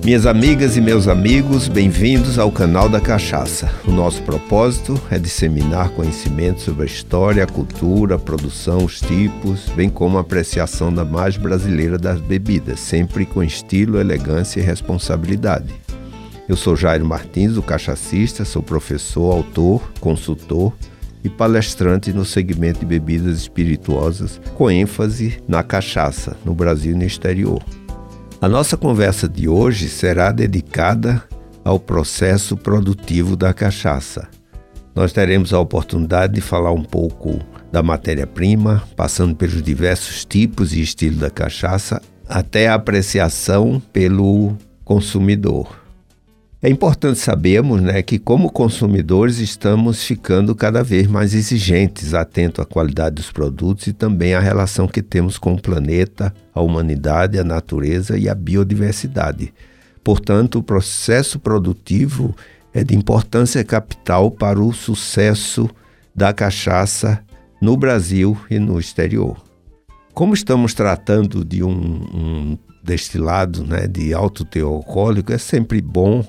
Minhas amigas e meus amigos, bem-vindos ao canal da Cachaça. O nosso propósito é disseminar conhecimento sobre a história, a cultura, a produção, os tipos, bem como a apreciação da mais brasileira das bebidas, sempre com estilo, elegância e responsabilidade. Eu sou Jairo Martins, o Cachacista, sou professor, autor, consultor e palestrante no segmento de bebidas espirituosas, com ênfase na cachaça, no Brasil e no exterior. A nossa conversa de hoje será dedicada ao processo produtivo da cachaça. Nós teremos a oportunidade de falar um pouco da matéria-prima, passando pelos diversos tipos e estilos da cachaça, até a apreciação pelo consumidor. É importante sabermos, que como consumidores estamos ficando cada vez mais exigentes, atentos à qualidade dos produtos e também à relação que temos com o planeta, a humanidade, a natureza e a biodiversidade. Portanto, o processo produtivo é de importância capital para o sucesso da cachaça no Brasil e no exterior. Como estamos tratando de um destilado, de alto teor alcoólico, é sempre bom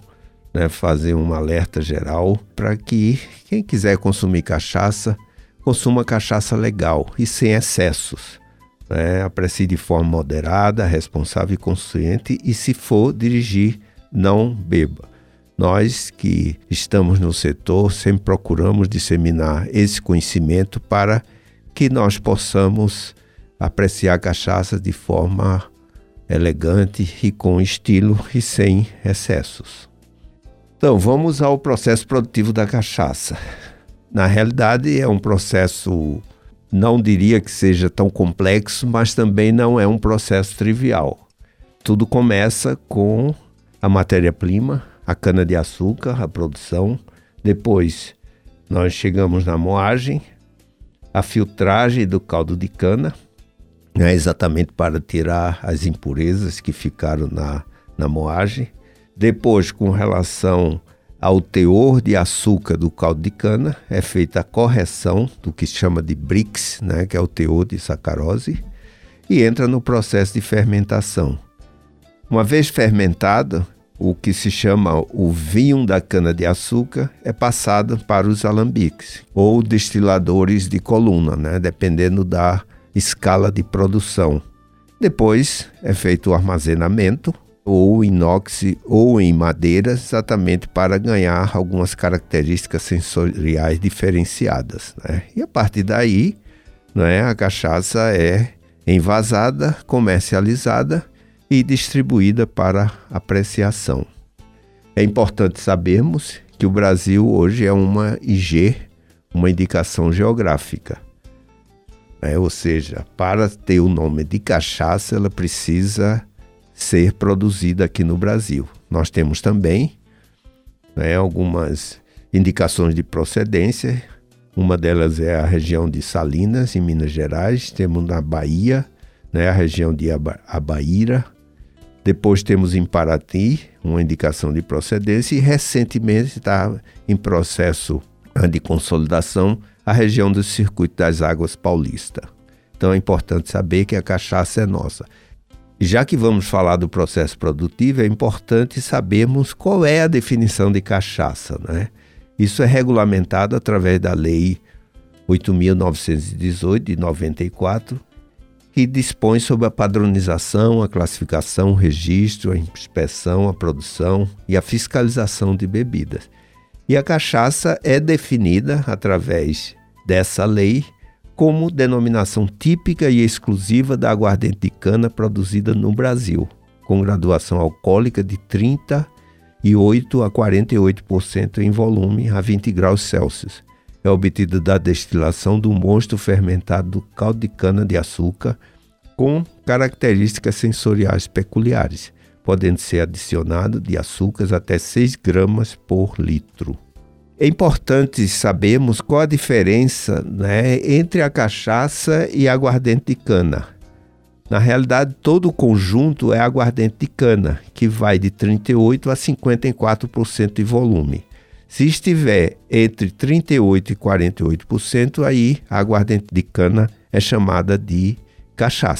fazer um alerta geral para que quem quiser consumir cachaça, consuma cachaça legal e sem excessos. Aprecie de forma moderada, responsável e consciente e, se for dirigir, não beba. Nós que estamos no setor sempre procuramos disseminar esse conhecimento para que nós possamos apreciar a cachaça de forma elegante e com estilo e sem excessos. Então, vamos ao processo produtivo da cachaça. Na realidade, é um processo, não diria que seja tão complexo, mas também não é um processo trivial. Tudo começa com a matéria-prima, a cana-de-açúcar, a produção. Depois, nós chegamos na moagem, a filtragem do caldo de cana, exatamente para tirar as impurezas que ficaram na moagem. Depois, com relação ao teor de açúcar do caldo de cana, é feita a correção do que se chama de Brix, que é o teor de sacarose, e entra no processo de fermentação. Uma vez fermentado, o que se chama o vinho da cana-de-açúcar é passado para os alambiques, ou destiladores de coluna, dependendo da escala de produção. Depois é feito o armazenamento, ou inox ou em madeira, exatamente para ganhar algumas características sensoriais diferenciadas. E a partir daí, a cachaça é envasada, comercializada e distribuída para apreciação. É importante sabermos que o Brasil hoje é uma IG, uma indicação geográfica. Ou seja, para ter o nome de cachaça, ela precisa ser produzida aqui no Brasil. Nós temos também algumas indicações de procedência. Uma delas é a região de Salinas, em Minas Gerais. Temos na Bahia, a região de Abaíra. Depois temos em Paraty, uma indicação de procedência. E recentemente está em processo de consolidação a região do Circuito das Águas Paulista. Então é importante saber que a cachaça é nossa. Já que vamos falar do processo produtivo, é importante sabermos qual é a definição de cachaça. Isso é regulamentado através da Lei 8.918, de 94, que dispõe sobre a padronização, a classificação, o registro, a inspeção, a produção e a fiscalização de bebidas. E a cachaça é definida através dessa lei como denominação típica e exclusiva da aguardente de cana produzida no Brasil, com graduação alcoólica de 38% a 48% em volume a 20 graus Celsius. É obtida da destilação do mosto fermentado do caldo de cana-de-açúcar com características sensoriais peculiares, podendo ser adicionado de açúcares até 6 gramas por litro. É importante sabermos qual a diferença entre a cachaça e a aguardente de cana. Na realidade, todo o conjunto é aguardente de cana, que vai de 38% a 54% de volume. Se estiver entre 38% e 48%, aí a aguardente de cana é chamada de cachaça.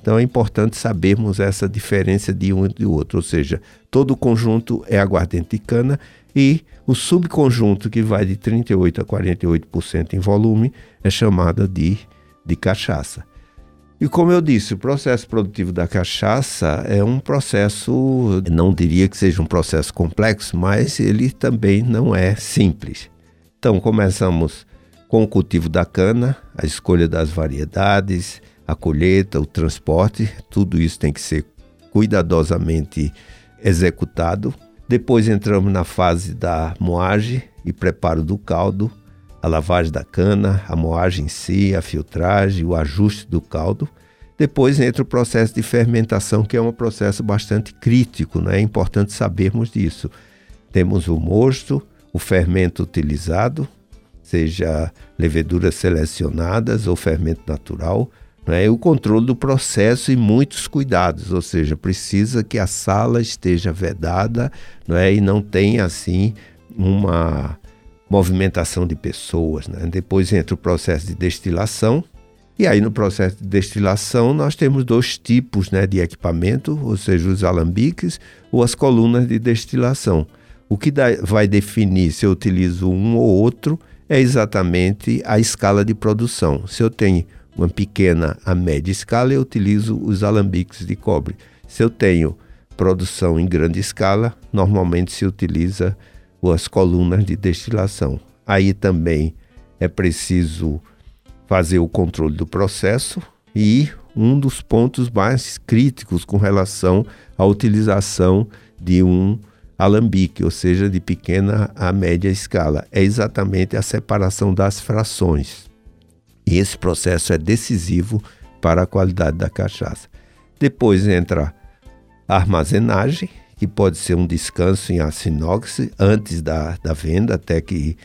Então é importante sabermos essa diferença de um e do outro, ou seja, todo o conjunto é aguardente de cana e o subconjunto, que vai de 38% a 48% em volume, é chamada de cachaça. E como eu disse, o processo produtivo da cachaça é um processo, não diria que seja um processo complexo, mas ele também não é simples. Então começamos com o cultivo da cana, a escolha das variedades, a colheita, o transporte, tudo isso tem que ser cuidadosamente executado. Depois entramos na fase da moagem e preparo do caldo, a lavagem da cana, a moagem em si, a filtragem, o ajuste do caldo. Depois entra o processo de fermentação, que é um processo bastante crítico, né? É importante sabermos disso. Temos o mosto, o fermento utilizado, seja leveduras selecionadas ou fermento natural, né? O controle do processo e muitos cuidados, ou seja, precisa que a sala esteja vedada, né? E não tenha assim uma movimentação de pessoas, né? Depois entra o processo de destilação, e aí no processo de destilação nós temos dois tipos, né, de equipamento, ou seja, os alambiques ou as colunas de destilação. O que vai definir se eu utilizo um ou outro é exatamente a escala de produção. Se eu tenho uma pequena a média escala, eu utilizo os alambiques de cobre. Se eu tenho produção em grande escala, normalmente se utiliza as colunas de destilação. Aí também é preciso fazer o controle do processo e um dos pontos mais críticos com relação à utilização de um alambique, ou seja, de pequena a média escala, é exatamente a separação das frações. E esse processo é decisivo para a qualidade da cachaça. Depois entra a armazenagem, que pode ser um descanso em aço inox antes da venda, até que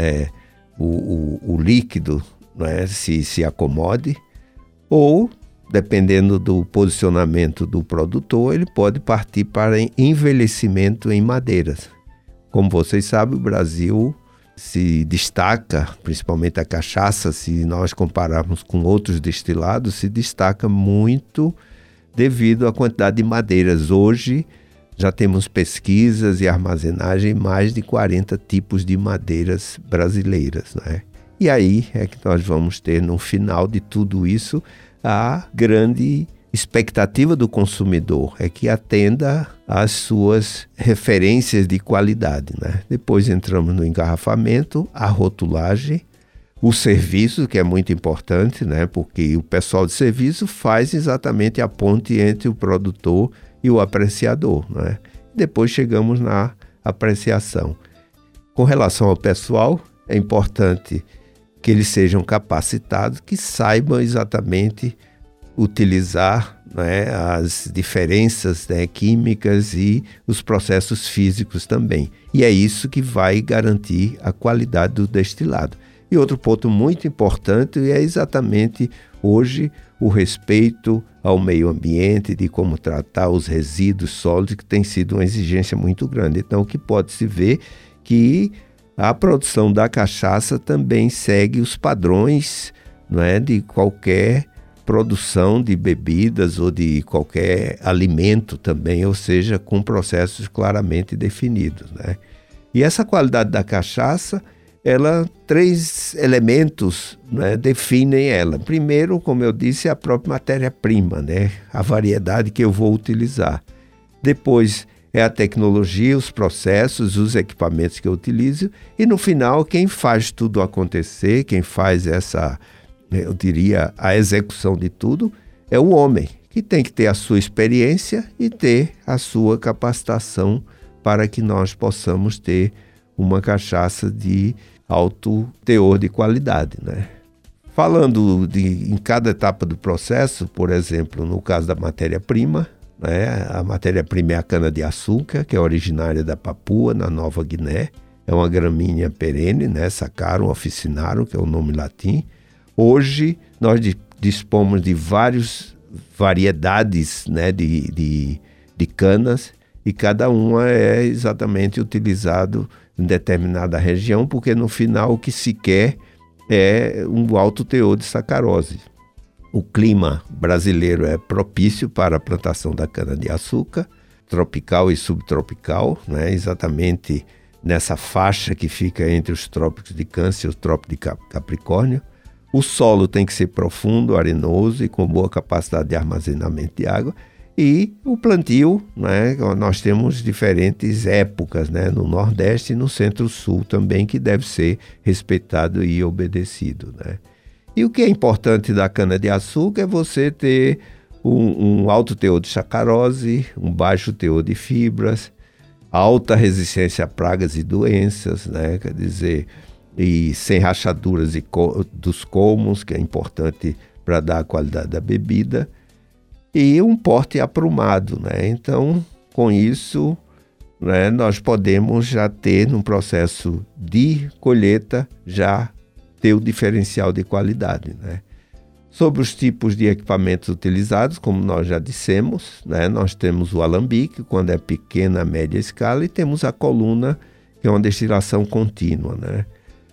o líquido, né, se acomode, ou, dependendo do posicionamento do produtor, ele pode partir para envelhecimento em madeiras. Como vocês sabem, o Brasil se destaca, principalmente a cachaça, se nós compararmos com outros destilados, se destaca muito devido à quantidade de madeiras. Hoje, já temos pesquisas e armazenagem em mais de 40 tipos de madeiras brasileiras, né? E aí é que nós vamos ter, no final de tudo isso, a grande expectativa do consumidor, é que atenda às suas referências de qualidade, né? Depois entramos no engarrafamento, a rotulagem, o serviço, que é muito importante, né? Porque o pessoal de serviço faz exatamente a ponte entre o produtor e o apreciador, né? Depois chegamos na apreciação. Com relação ao pessoal, é importante que eles sejam capacitados, que saibam exatamente utilizar, né, as diferenças, né, químicas e os processos físicos também. E é isso que vai garantir a qualidade do destilado. E outro ponto muito importante é exatamente hoje o respeito ao meio ambiente, de como tratar os resíduos sólidos, que tem sido uma exigência muito grande. Então, o que pode-se ver que a produção da cachaça também segue os padrões, não é, de qualquer produção de bebidas ou de qualquer alimento também, ou seja, com processos claramente definidos, né? E essa qualidade da cachaça, três elementos, né, definem ela. Primeiro, como eu disse, a própria matéria-prima, né, a variedade que eu vou utilizar. Depois é a tecnologia, os processos, os equipamentos que eu utilizo. E no final, quem faz tudo acontecer, quem faz eu diria, a execução de tudo, é o homem, que tem que ter a sua experiência e ter a sua capacitação para que nós possamos ter uma cachaça de alto teor de qualidade, né? Falando em cada etapa do processo, por exemplo, no caso da matéria-prima, né, a matéria-prima é a cana-de-açúcar, que é originária da Papua, na Nova Guiné. É uma gramínea perene, né, Saccharum officinarum, que é o nome latim. Hoje, nós dispomos de várias variedades, né, de canas, e cada uma é exatamente utilizado em determinada região, porque no final o que se quer é um alto teor de sacarose. O clima brasileiro é propício para a plantação da cana-de-açúcar, tropical e subtropical, né? Exatamente nessa faixa que fica entre os trópicos de Câncer e o trópico de Capricórnio. O solo tem que ser profundo, arenoso e com boa capacidade de armazenamento de água. E o plantio, né? Nós temos diferentes épocas, né? No Nordeste e no Centro-Sul também, que deve ser respeitado e obedecido, né? E o que é importante da cana-de-açúcar é você ter um alto teor de sacarose, um baixo teor de fibras, alta resistência a pragas e doenças, né? Quer dizer, e sem rachaduras dos colmos, que é importante para dar a qualidade da bebida, e um porte aprumado, né? Então, com isso, né, nós podemos já ter, num processo de colheita, já ter o diferencial de qualidade, né? Sobre os tipos de equipamentos utilizados, como nós já dissemos, né, nós temos o alambique, quando é pequena, média escala, e temos a coluna, que é uma destilação contínua, né?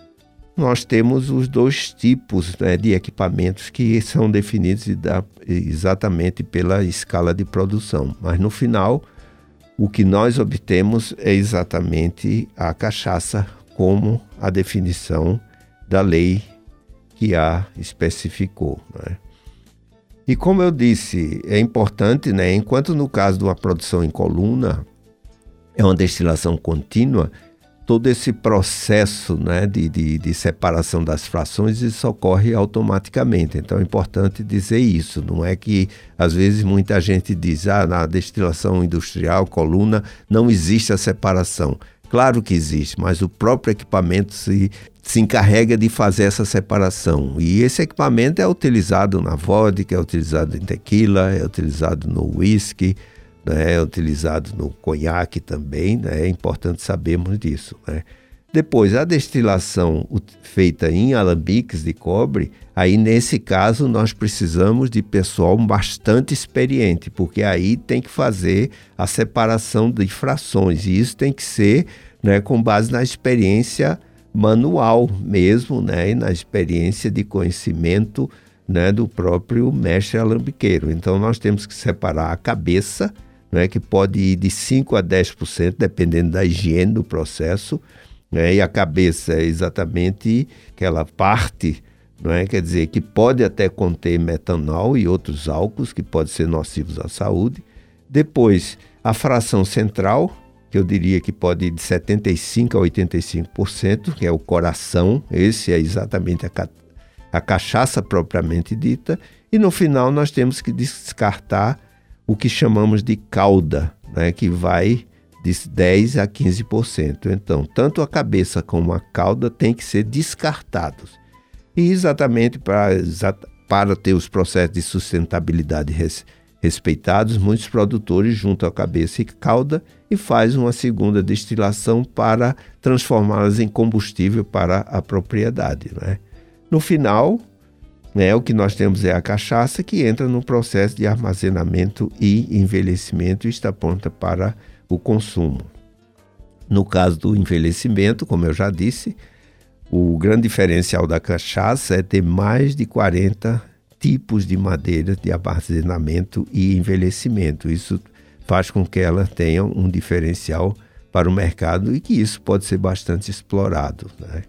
Nós temos os dois tipos, né, de equipamentos que são definidos exatamente pela escala de produção, mas no final, o que nós obtemos é exatamente a cachaça como a definição da lei que a especificou, né? E como eu disse, é importante, né, enquanto no caso de uma produção em coluna, é uma destilação contínua, todo esse processo, né, de separação das frações, isso ocorre automaticamente. Então é importante dizer isso, não é que às vezes muita gente diz, na destilação industrial, coluna, não existe a separação. Claro que existe, mas o próprio equipamento se encarrega de fazer essa separação. E esse equipamento é utilizado na vodka, é utilizado em tequila, é utilizado no whisky, né, é utilizado no conhaque também, né? É importante sabermos disso, né? Depois, a destilação feita em alambiques de cobre, aí nesse caso nós precisamos de pessoal bastante experiente, porque aí tem que fazer a separação de frações, e isso tem que ser, né, com base na experiência manual mesmo, né, e na experiência de conhecimento, né, do próprio mestre alambiqueiro. Então nós temos que separar a cabeça, né, que pode ir de 5% a 10%, dependendo da higiene do processo, né, e a cabeça é exatamente aquela parte, não é? Quer dizer, que pode até conter metanol e outros álcools que podem ser nocivos à saúde. Depois, a fração central, que eu diria que pode ir de 75% a 85%, que é o coração, esse é exatamente a cachaça propriamente dita. E no final nós temos que descartar o que chamamos de cauda, né, que vai de 10% a 15%. Então, tanto a cabeça como a cauda têm que ser descartados. E exatamente para ter os processos de sustentabilidade respeitados, muitos produtores juntam a cabeça e cauda e fazem uma segunda destilação para transformá-las em combustível para a propriedade, né? No final, né, o que nós temos é a cachaça, que entra no processo de armazenamento e envelhecimento e está pronta para o consumo. No caso do envelhecimento, como eu já disse, o grande diferencial da cachaça é ter mais de 40 tipos de madeira de armazenamento e envelhecimento. Isso faz com que ela tenha um diferencial para o mercado e que isso pode ser bastante explorado, né?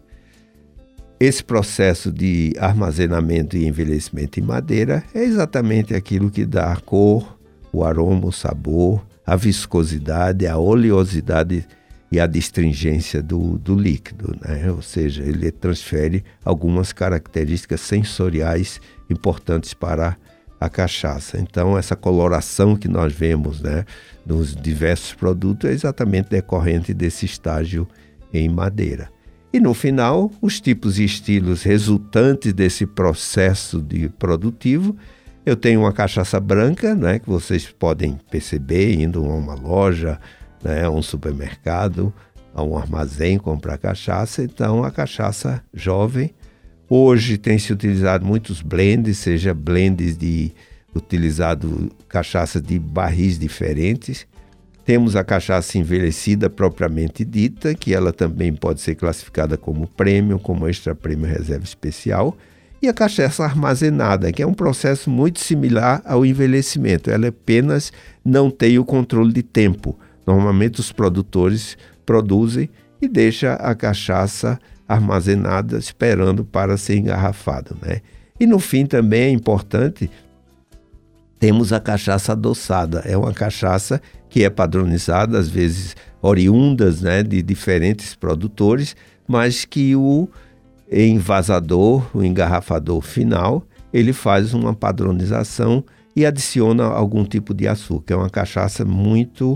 Esse processo de armazenamento e envelhecimento em madeira é exatamente aquilo que dá a cor, o aroma, o sabor, a viscosidade, a oleosidade e a distringência do líquido, né? Ou seja, ele transfere algumas características sensoriais importantes para a cachaça. Então, essa coloração que nós vemos, né, nos diversos produtos é exatamente decorrente desse estágio em madeira. E no final, os tipos e estilos resultantes desse processo produtivo. Eu tenho uma cachaça branca, né, que vocês podem perceber indo a uma loja, né, a um supermercado, a um armazém comprar cachaça. Então, a cachaça jovem. Hoje tem se utilizado muitos blends, seja blends utilizado cachaça de barris diferentes. Temos a cachaça envelhecida propriamente dita, que ela também pode ser classificada como premium, como extra premium reserva especial. E a cachaça armazenada, que é um processo muito similar ao envelhecimento. Ela apenas não tem o controle de tempo. Normalmente os produtores produzem e deixam a cachaça armazenada esperando para ser engarrafada, né? E no fim também é importante, temos a cachaça adoçada. É uma cachaça que é padronizada, às vezes oriundas, né, de diferentes produtores, mas que o envasador, o engarrafador final, ele faz uma padronização e adiciona algum tipo de açúcar. É uma cachaça muito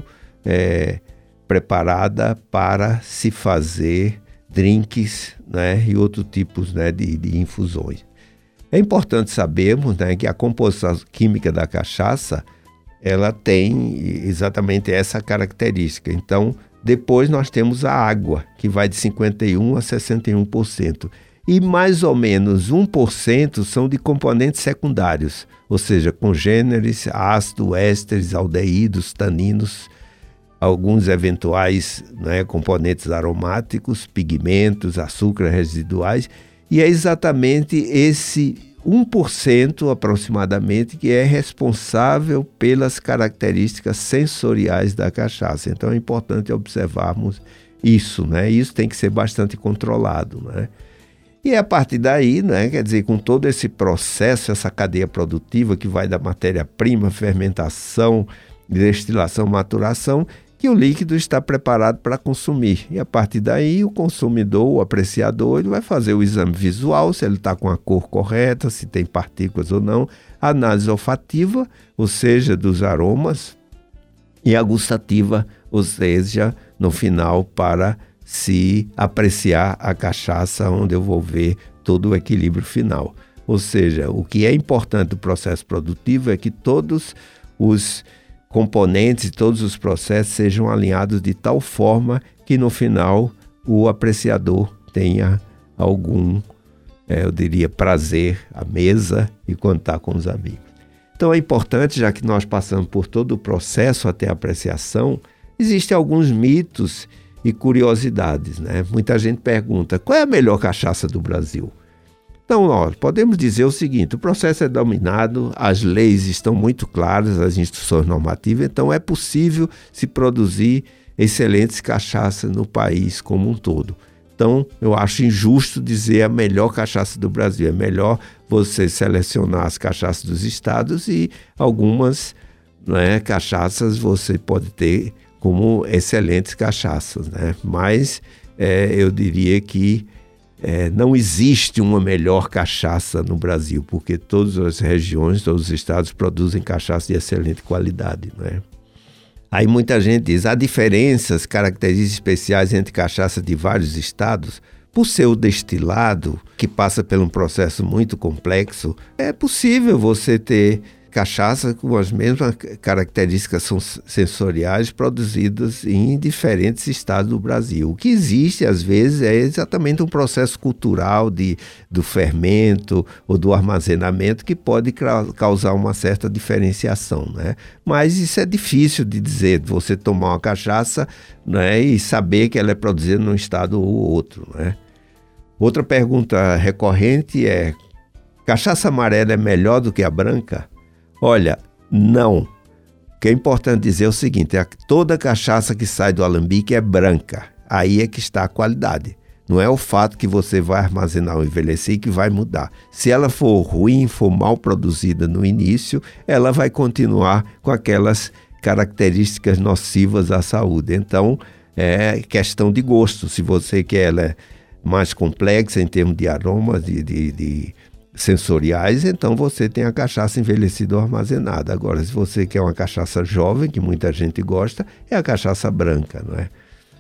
preparada para se fazer drinks, né, e outros tipos, né, de infusões. É importante sabermos, né, que a composição química da cachaça ela tem exatamente essa característica. Então, depois nós temos a água, que vai de 51% a 61%. E mais ou menos 1% são de componentes secundários, ou seja, congêneres, ácido, ésteres, aldeídos, taninos, alguns eventuais, né, componentes aromáticos, pigmentos, açúcares residuais. E é exatamente esse 1% aproximadamente que é responsável pelas características sensoriais da cachaça. Então é importante observarmos isso, né? Isso tem que ser bastante controlado, né? E a partir daí, né, quer dizer, com todo esse processo, essa cadeia produtiva que vai da matéria-prima, fermentação, destilação, maturação, que o líquido está preparado para consumir. E a partir daí, o consumidor, o apreciador, ele vai fazer o exame visual, se ele está com a cor correta, se tem partículas ou não, a análise olfativa, ou seja, dos aromas, e a gustativa, ou seja, no final, para se apreciar a cachaça, onde eu vou ver todo o equilíbrio final. Ou seja, o que é importante do processo produtivo é que todos os componentes e todos os processos sejam alinhados de tal forma que no final o apreciador tenha algum, eu diria, prazer à mesa e contar com os amigos. Então é importante, já que nós passamos por todo o processo até a apreciação, existem alguns mitos e curiosidades, né? Muita gente pergunta, qual é a melhor cachaça do Brasil? Então, podemos dizer o seguinte, o processo é dominado, as leis estão muito claras, as instruções normativas, então é possível se produzir excelentes cachaças no país como um todo. Então, eu acho injusto dizer a melhor cachaça do Brasil. É melhor você selecionar as cachaças dos estados e algumas, né, cachaças você pode ter como excelentes cachaças, né? Mas eu diria que não existe uma melhor cachaça no Brasil, porque todas as regiões, todos os estados produzem cachaça de excelente qualidade, né? Aí muita gente diz, há diferenças, características especiais entre cachaça de vários estados. Por ser o destilado, que passa por um processo muito complexo, é possível você ter cachaça com as mesmas características sensoriais produzidas em diferentes estados do Brasil. O que existe, às vezes, é exatamente um processo cultural do fermento ou do armazenamento que pode causar uma certa diferenciação, né? Mas isso é difícil de dizer, você tomar uma cachaça, né, e saber que ela é produzida num estado ou outro, né? Outra pergunta recorrente é, cachaça amarela é melhor do que a branca? Olha, não. O que é importante dizer é o seguinte, toda cachaça que sai do alambique é branca. Aí é que está a qualidade. Não é o fato que você vai armazenar ou envelhecer que vai mudar. Se ela for ruim, for mal produzida no início, ela vai continuar com aquelas características nocivas à saúde. Então, é questão de gosto. Se você quer ela mais complexa em termos de aromas, de sensoriais, então você tem a cachaça envelhecida ou armazenada. Agora, se você quer uma cachaça jovem, que muita gente gosta, é a cachaça branca, não é?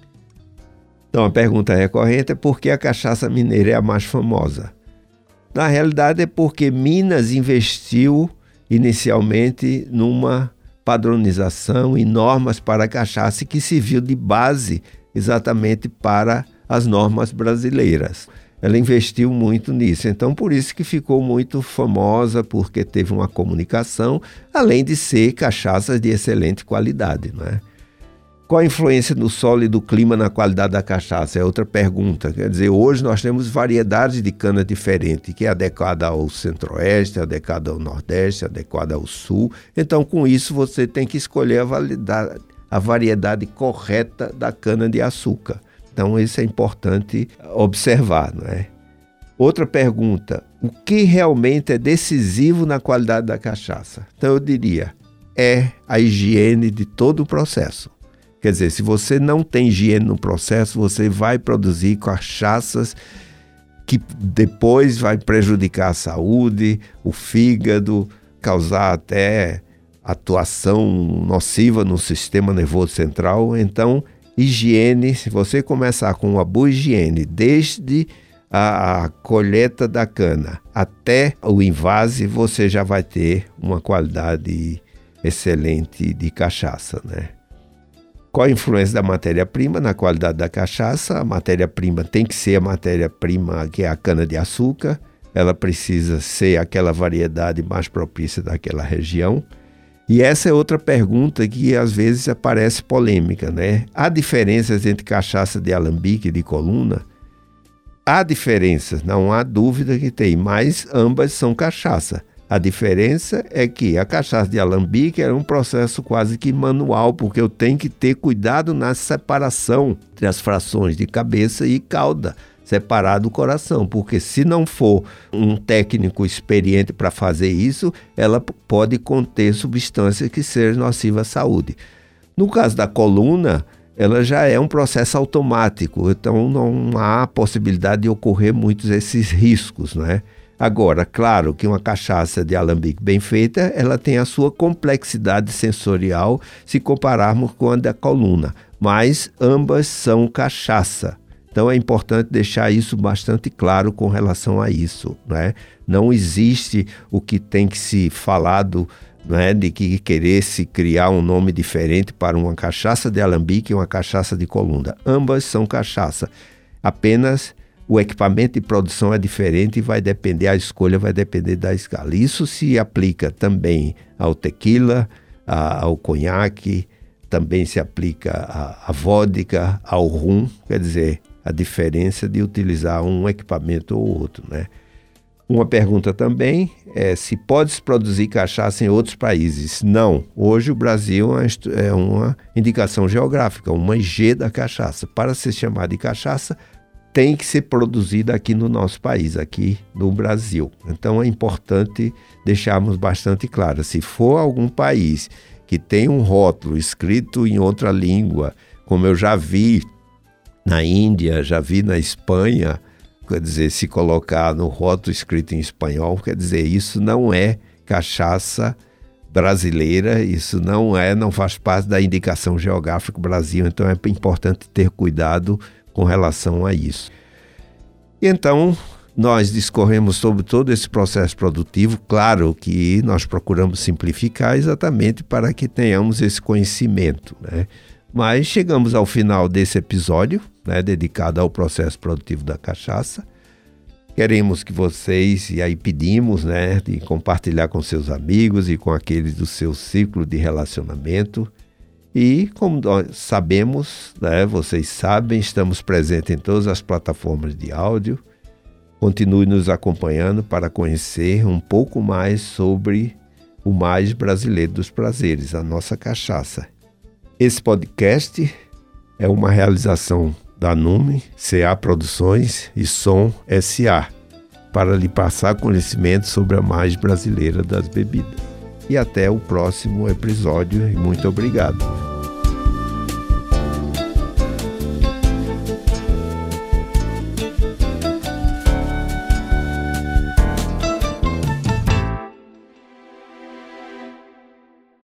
Então, a pergunta recorrente é por que a cachaça mineira é a mais famosa? Na realidade, é porque Minas investiu inicialmente numa padronização e normas para a cachaça que serviu de base exatamente para as normas brasileiras. Ela investiu muito nisso, então por isso que ficou muito famosa, porque teve uma comunicação, além de ser cachaças de excelente qualidade, né? Qual a influência do solo e do clima na qualidade da cachaça? É outra pergunta. Quer dizer, hoje nós temos variedades de cana diferentes, que é adequada ao centro-oeste, adequada ao nordeste, adequada ao sul. Então, com isso, você tem que escolher a variedade correta da cana-de-açúcar. Então, isso é importante observar, não é? Outra pergunta, o que realmente é decisivo na qualidade da cachaça? Então, eu diria, é a higiene de todo o processo. Quer dizer, se você não tem higiene no processo, você vai produzir cachaças que depois vai prejudicar a saúde, o fígado, causar até atuação nociva no sistema nervoso central. Então, higiene, se você começar com uma boa higiene, desde a colheita da cana até o invase, você já vai ter uma qualidade excelente de cachaça, né? Qual a influência da matéria-prima na qualidade da cachaça? A matéria-prima tem que ser a matéria-prima que é a cana-de-açúcar. Ela precisa ser aquela variedade mais propícia daquela região. E essa é outra pergunta que às vezes aparece polêmica, né? Há diferenças entre cachaça de alambique e de coluna? Há diferenças, não há dúvida que tem, mas ambas são cachaça. A diferença é que a cachaça de alambique é um processo quase que manual, porque eu tenho que ter cuidado na separação entre as frações de cabeça e cauda, separar do coração, porque se não for um técnico experiente para fazer isso, ela pode conter substâncias que sejam nocivas à saúde. No caso da coluna, ela já é um processo automático, então não há possibilidade de ocorrer muitos esses riscos, né? Agora, claro que uma cachaça de alambique bem feita, ela tem a sua complexidade sensorial se compararmos com a da coluna, mas ambas são cachaça. Então é importante deixar isso bastante claro com relação a isso, né? Não existe o que tem que se falado, né, de que querer se criar um nome diferente para uma cachaça de alambique e uma cachaça de coluna. Ambas são cachaça, apenas o equipamento de produção é diferente e a escolha vai depender da escala. Isso se aplica também ao tequila, ao conhaque, também se aplica à vodka, ao rum, quer dizer, a diferença de utilizar um equipamento ou outro, né? Uma pergunta também é se pode-se produzir cachaça em outros países. Não. Hoje o Brasil é uma indicação geográfica, uma IG da cachaça. Para ser chamada de cachaça, tem que ser produzida aqui no nosso país, aqui no Brasil. Então é importante deixarmos bastante claro. Se for algum país que tem um rótulo escrito em outra língua, como eu já vi na Índia, já vi na Espanha, quer dizer, se colocar no rótulo escrito em espanhol, quer dizer, isso não é cachaça brasileira, isso não faz parte da indicação geográfica Brasil, então é importante ter cuidado com relação a isso. E então, nós discorremos sobre todo esse processo produtivo, claro que nós procuramos simplificar exatamente para que tenhamos esse conhecimento, né? Mas chegamos ao final desse episódio, né, dedicado ao processo produtivo da cachaça. Queremos que vocês, e aí pedimos, né, de compartilhar com seus amigos e com aqueles do seu ciclo de relacionamento. E como nós sabemos, né, vocês sabem, estamos presentes em todas as plataformas de áudio. Continue nos acompanhando para conhecer um pouco mais sobre o mais brasileiro dos prazeres, a nossa cachaça. Esse podcast é uma realização da Nume, CA Produções e Som SA, para lhe passar conhecimento sobre a mais brasileira das bebidas. E até o próximo episódio e muito obrigado.